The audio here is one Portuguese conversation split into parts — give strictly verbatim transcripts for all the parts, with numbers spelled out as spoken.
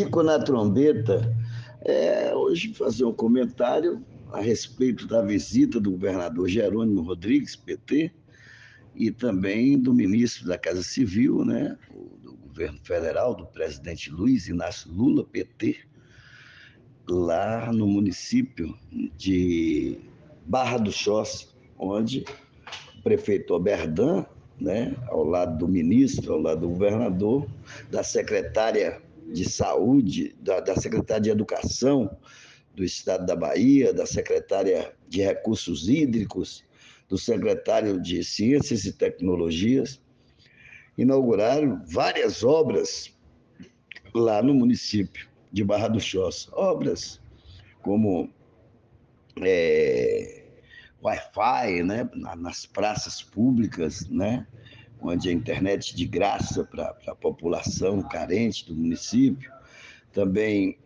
Bico na Trombeta. É, hoje fazer um comentário a respeito da visita do governador Jerônimo Rodrigues, P T, e também do ministro da Casa Civil, né, do governo federal, do presidente Luiz Inácio Lula, P T, lá no município de Barra do Choça, onde o prefeito Oberdan, né, ao lado do ministro, ao lado do governador, da secretária de Saúde, da, da secretária de Educação do Estado da Bahia, da secretária de Recursos Hídricos, do secretário de Ciências e Tecnologias, inauguraram várias obras lá no município de Barra do Choça. Obras como é, Wi-Fi, né, nas praças públicas, né, onde a internet de graça para a população carente do município, também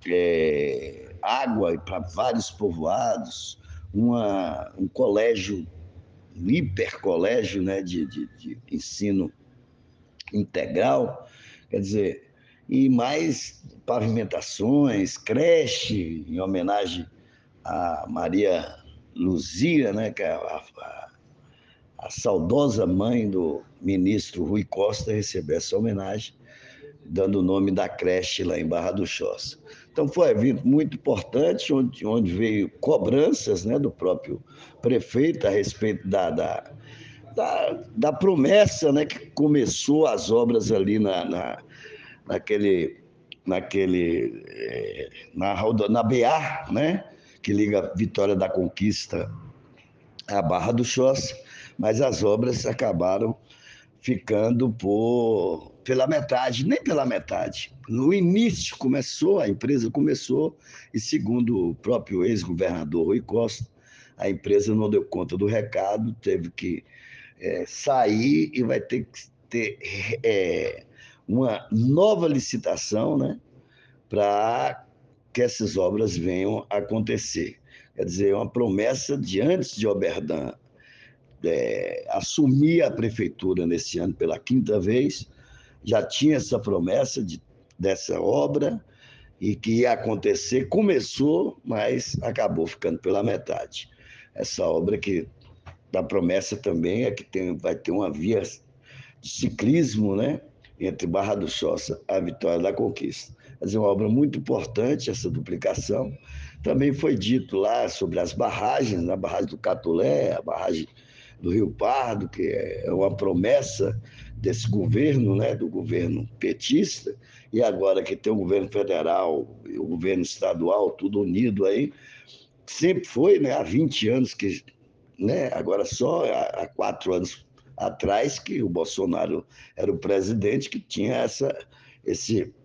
é, água para vários povoados, uma, um colégio, um hipercolégio, né, de, de, de ensino integral, quer dizer, e mais pavimentações, creche, em homenagem a Maria Luzia, né, que é a, a, a saudosa mãe do ministro Rui Costa, recebeu essa homenagem, dando o nome da creche lá em Barra do Choça. Então foi um evento muito importante, onde, onde veio cobranças, né, do próprio prefeito a respeito da, da, da, da promessa, né, que começou as obras ali na, na, naquele, naquele é, na, na B A, né, que liga Vitória da Conquista à Barra do Choça, mas as obras acabaram ficando por, pela metade, nem pela metade. No início começou, a empresa começou, e segundo o próprio ex-governador Rui Costa, a empresa não deu conta do recado, teve que é, sair e vai ter que ter é, uma nova licitação, né, para que essas obras venham a acontecer. Quer dizer, uma promessa de antes de Oberdan é, assumir a prefeitura nesse ano pela quinta vez, já tinha essa promessa de, dessa obra e que ia acontecer, começou, mas acabou ficando pela metade. Essa obra que da promessa também é que tem, vai ter uma via de ciclismo, né, entre Barra do Choça e a Vitória da Conquista. Mas é uma obra muito importante, essa duplicação. Também foi dito lá sobre as barragens, a barragem do Catulé, a barragem do Rio Pardo, que é uma promessa desse governo, né, do governo petista, e agora que tem o governo federal e o governo estadual, tudo unido aí, sempre foi, né, há vinte anos que, né, agora só há quatro anos atrás que o Bolsonaro era o presidente, que tinha essa, esse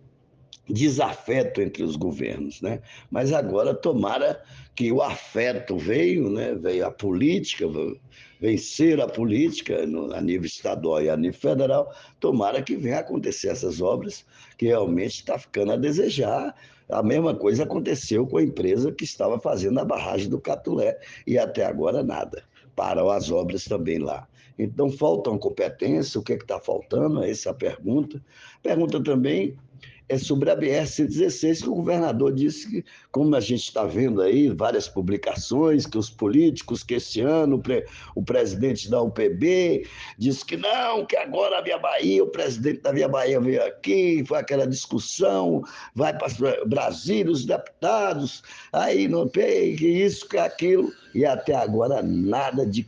desafeto entre os governos, né? Mas agora tomara que o afeto veio, né? Veio a política, vencer a política no, a nível estadual e a nível federal, tomara que venha acontecer essas obras que realmente está ficando a desejar. A mesma coisa aconteceu com a empresa que estava fazendo a barragem do Catulé e até agora nada. Param as obras também lá. Então, faltam competência, o que é está faltando? Essa é a pergunta. Pergunta também é sobre a B R cento e dezesseis, que o governador disse que, como a gente está vendo aí, várias publicações, que os políticos, que esse ano o, pre, o presidente da U P B disse que não, que agora a Via Bahia, o presidente da Via Bahia veio aqui, foi aquela discussão, vai para Brasília, os deputados, aí não tem, que isso, que aquilo, e até agora nada de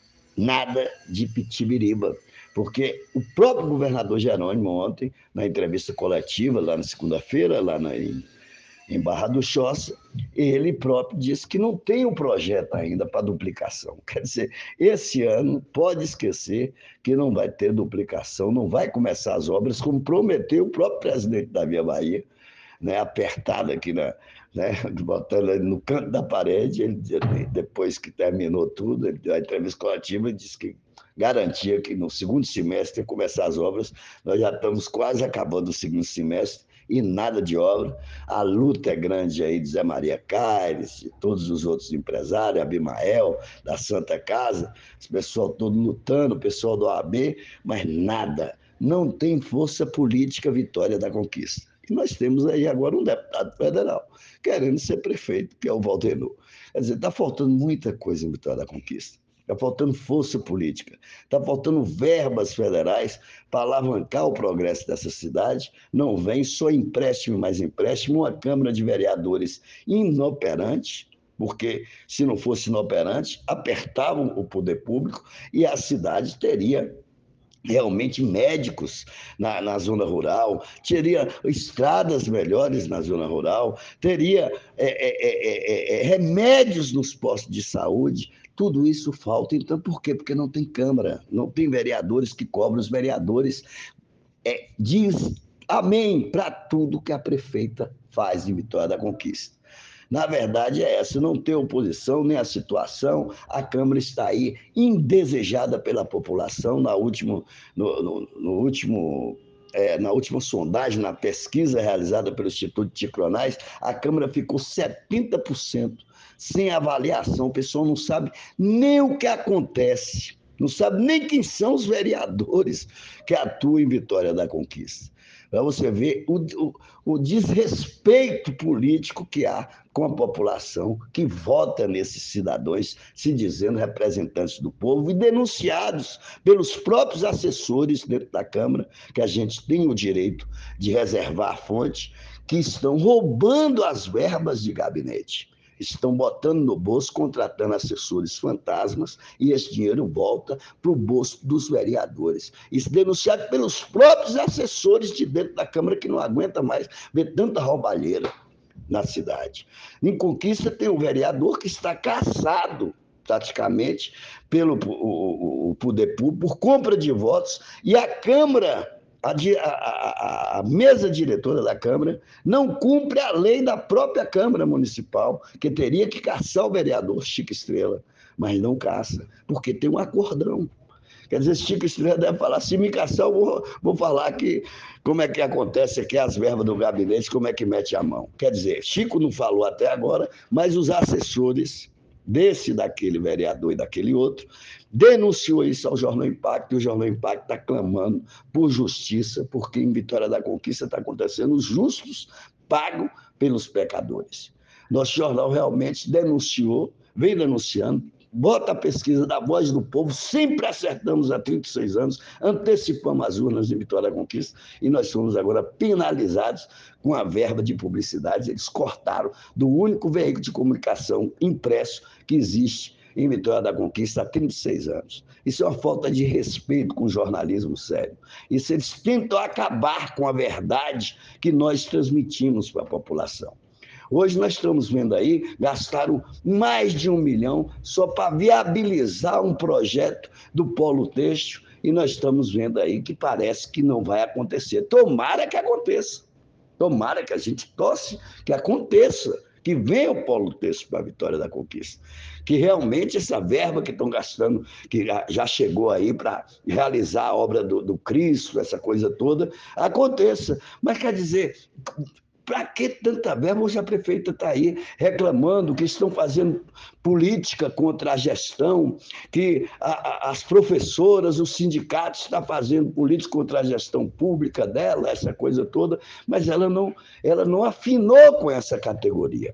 nada de pitibiriba, porque o próprio governador Jerônimo ontem, na entrevista coletiva, lá na segunda-feira, lá na, em, em Barra do Choça, ele próprio disse que não tem um projeto ainda para duplicação. Quer dizer, esse ano pode esquecer que não vai ter duplicação, não vai começar as obras, como prometeu o próprio presidente da Via Bahia, né, apertado aqui, na, né, botando ele no canto da parede. Ele, depois que terminou tudo, ele deu a entrevista coletiva e disse que garantia que no segundo semestre ia começar as obras. Nós já estamos quase acabando o segundo semestre e nada de obra. A luta é grande aí de Zé Maria Caires, de todos os outros empresários, Abimael, da Santa Casa, esse pessoal todo lutando, o pessoal do O A B, mas nada. Não tem força política Vitória da Conquista. E nós temos aí agora um deputado federal querendo ser prefeito, que é o Valdenor. Quer dizer, está faltando muita coisa em Vitória da Conquista. Está faltando força política, está faltando verbas federais para alavancar o progresso dessa cidade. Não vem só empréstimo e mais empréstimo, uma Câmara de Vereadores inoperante, porque se não fosse inoperante, apertavam o poder público e a cidade teria realmente médicos na, na zona rural, teria estradas melhores na zona rural, teria é, é, é, é, remédios nos postos de saúde. Tudo isso falta. Então, por quê? Porque não tem Câmara, não tem vereadores que cobram. Os vereadores é, diz amém para tudo que a prefeita faz em Vitória da Conquista. Na verdade, é essa: não tem oposição nem a situação. A Câmara está aí indesejada pela população. Na última, no, no, no último, é, na última sondagem, na pesquisa realizada pelo Instituto Ticronais, a Câmara ficou setenta por cento sem avaliação. O pessoal não sabe nem o que acontece, não sabe nem quem são os vereadores que atuam em Vitória da Conquista. Para você ver o, o, o desrespeito político que há com a população que vota nesses cidadãos, se dizendo representantes do povo e denunciados pelos próprios assessores dentro da Câmara, que a gente tem o direito de reservar a fonte, que estão roubando as verbas de gabinete. Estão botando no bolso, contratando assessores fantasmas, e esse dinheiro volta para o bolso dos vereadores. Isso denunciado pelos próprios assessores de dentro da Câmara, que não aguenta mais ver tanta roubalheira na cidade. Em Conquista tem um vereador que está caçado, praticamente, pelo o, o poder público, por compra de votos, e a Câmara... A, a, a mesa diretora da Câmara não cumpre a lei da própria Câmara Municipal, que teria que caçar o vereador Chico Estrela, mas não caça, porque tem um acordão. Quer dizer, Chico Estrela deve falar: se me caçar, eu vou, vou falar que, como é que acontece aqui as verbas do gabinete, como é que mete a mão. Quer dizer, Chico não falou até agora, mas os assessores desse, daquele vereador e daquele outro, denunciou isso ao Jornal Impacto, e o Jornal Impacto está clamando por justiça, porque em Vitória da Conquista está acontecendo os justos pagos pelos pecadores. Nosso jornal realmente denunciou, vem denunciando, bota a pesquisa da Voz do Povo, sempre acertamos há trinta e seis anos, antecipamos as urnas de Vitória da Conquista, e nós fomos agora penalizados com a verba de publicidade. Eles cortaram do único veículo de comunicação impresso que existe em Vitória da Conquista há trinta e seis anos. Isso é uma falta de respeito com o jornalismo sério. Isso eles tentam acabar com a verdade que nós transmitimos para a população. Hoje nós estamos vendo aí, gastaram mais de um milhão só para viabilizar um projeto do polo têxtil, e nós estamos vendo aí que parece que não vai acontecer. Tomara que aconteça. Tomara que a gente torce que aconteça, que venha o polo têxtil para a Vitória da Conquista. Que realmente essa verba que estão gastando, que já chegou aí para realizar a obra do, do Cristo, essa coisa toda, aconteça. Mas quer dizer... Para que tanta verba? Hoje a prefeita está aí reclamando que estão fazendo política contra a gestão, que a, a, as professoras, os sindicatos estão fazendo política contra a gestão pública dela, essa coisa toda, mas ela não, ela não afinou com essa categoria.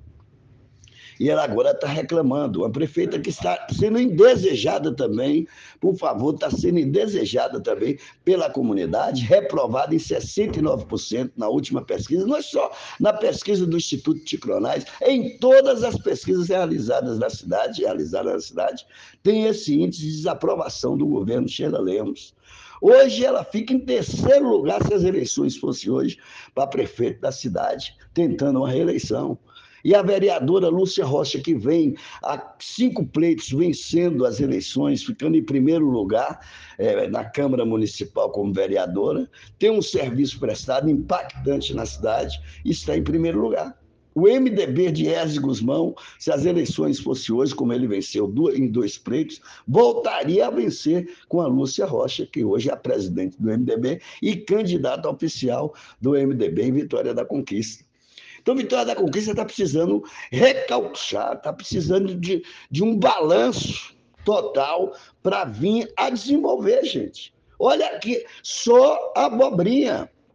E ela agora está reclamando. Uma prefeita que está sendo indesejada também, por favor, está sendo indesejada também pela comunidade, reprovada em sessenta e nove por cento na última pesquisa, não é só na pesquisa do Instituto Ticronais, em todas as pesquisas realizadas na cidade, realizadas na cidade, tem esse índice de desaprovação do governo Sheila Lemos. Hoje ela fica em terceiro lugar, se as eleições fossem hoje, para prefeito da cidade, tentando uma reeleição. E a vereadora Lúcia Rocha, que vem há cinco pleitos vencendo as eleições, ficando em primeiro lugar é, na Câmara Municipal como vereadora, tem um serviço prestado impactante na cidade e está em primeiro lugar. O M D B de Ezio Guzmão, se as eleições fossem hoje, como ele venceu em dois pleitos, voltaria a vencer com a Lúcia Rocha, que hoje é a presidente do M D B e candidata oficial do M D B em Vitória da Conquista. Então, Vitória da Conquista está precisando recalchar, está precisando de, de um balanço total para vir a desenvolver, gente. Olha aqui, só abobrinha.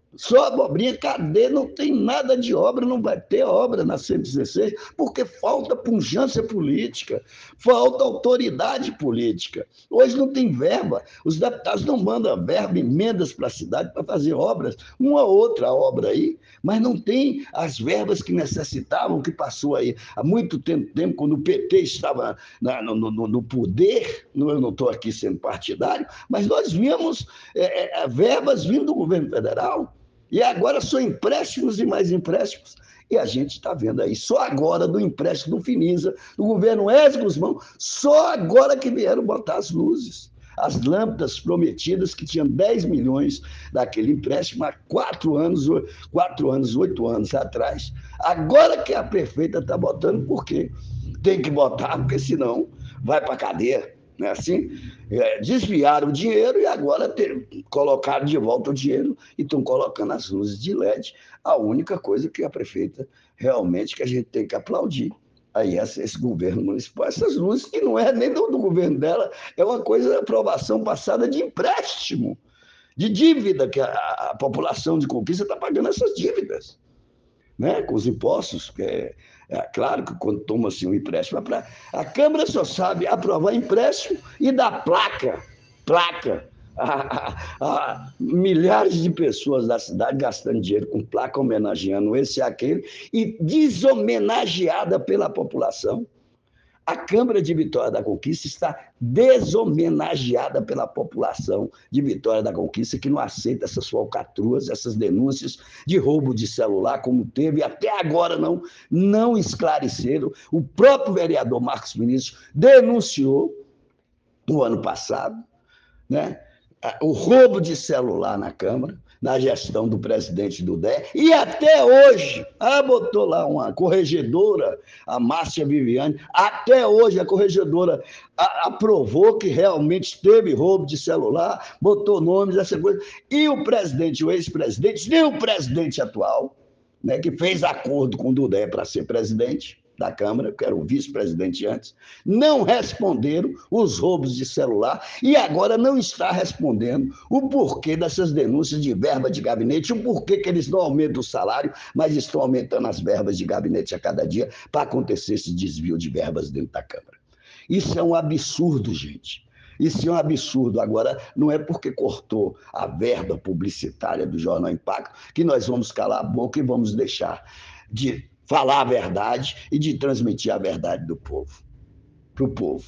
Só abobrinha, cadê? Não tem nada de obra, não vai ter obra na cento e dezesseis, porque falta pujança política, falta autoridade política. Hoje não tem verba, os deputados não mandam verba, emendas para a cidade para fazer obras, uma outra obra aí, mas não tem as verbas que necessitavam, que passou aí há muito tempo, tempo quando o P T estava na, no, no, no poder, eu não estou aqui sendo partidário, mas nós vimos é, é, verbas vindo do governo federal. E agora são empréstimos e mais empréstimos. E a gente está vendo aí, só agora do empréstimo do Finisa, do governo Ezio Guzmão, só agora que vieram botar as luzes. As lâmpadas prometidas, que tinham dez milhões daquele empréstimo há quatro anos, quatro anos, oito anos atrás. Agora que a prefeita está botando, por quê? Tem que botar, porque senão vai para a cadeia. Não é assim? É, desviaram o dinheiro e agora ter, colocaram de volta o dinheiro e estão colocando as luzes de L E D. A única coisa que a prefeita realmente que a gente tem que aplaudir aí esse, esse governo municipal, essas luzes que não é nem do, do governo dela, é uma coisa de aprovação passada de empréstimo, de dívida, que a, a população de Conquista está pagando essas dívidas, né, com os impostos, que é, é claro que quando toma-se um empréstimo, pra, a Câmara só sabe aprovar empréstimo e dar placa, placa, a, a, a milhares de pessoas da cidade gastando dinheiro com placa, homenageando esse e aquele, e deshomenageada pela população. A Câmara de Vitória da Conquista está deshomenageada pela população de Vitória da Conquista, que não aceita essas falcatruas, essas denúncias de roubo de celular, como teve, até agora não, não esclareceram. O próprio vereador Marcos Vinícius denunciou no ano passado, né, o roubo de celular na Câmara, na gestão do presidente do D E, e até hoje, ah, botou lá uma corregedora, a Márcia Viviane, até hoje a corregedora aprovou que realmente teve roubo de celular, botou nomes, essa coisa, e o presidente, o ex-presidente, nem o presidente atual, né, que fez acordo com o Dudé para ser presidente da Câmara, que era o vice-presidente antes, não responderam os roubos de celular e agora não está respondendo o porquê dessas denúncias de verba de gabinete, o porquê que eles não aumentam o salário, mas estão aumentando as verbas de gabinete a cada dia para acontecer esse desvio de verbas dentro da Câmara. Isso é um absurdo, gente. Isso é um absurdo. Agora, não é porque cortou a verba publicitária do Jornal Impacto que nós vamos calar a boca e vamos deixar de falar a verdade e de transmitir a verdade do povo, para o povo.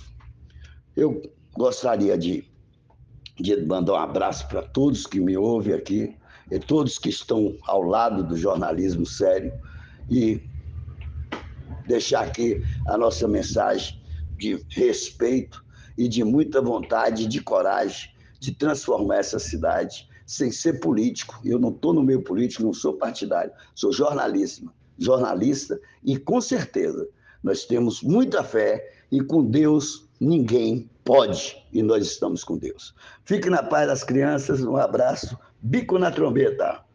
Eu gostaria de, de mandar um abraço para todos que me ouvem aqui, e todos que estão ao lado do jornalismo sério, e deixar aqui a nossa mensagem de respeito e de muita vontade e de coragem de transformar essa cidade sem ser político. Eu não estou no meio político, não sou partidário, sou jornalista. jornalista, e com certeza nós temos muita fé e com Deus ninguém pode, e nós estamos com Deus. Fique na paz das crianças, um abraço, bico na trombeta.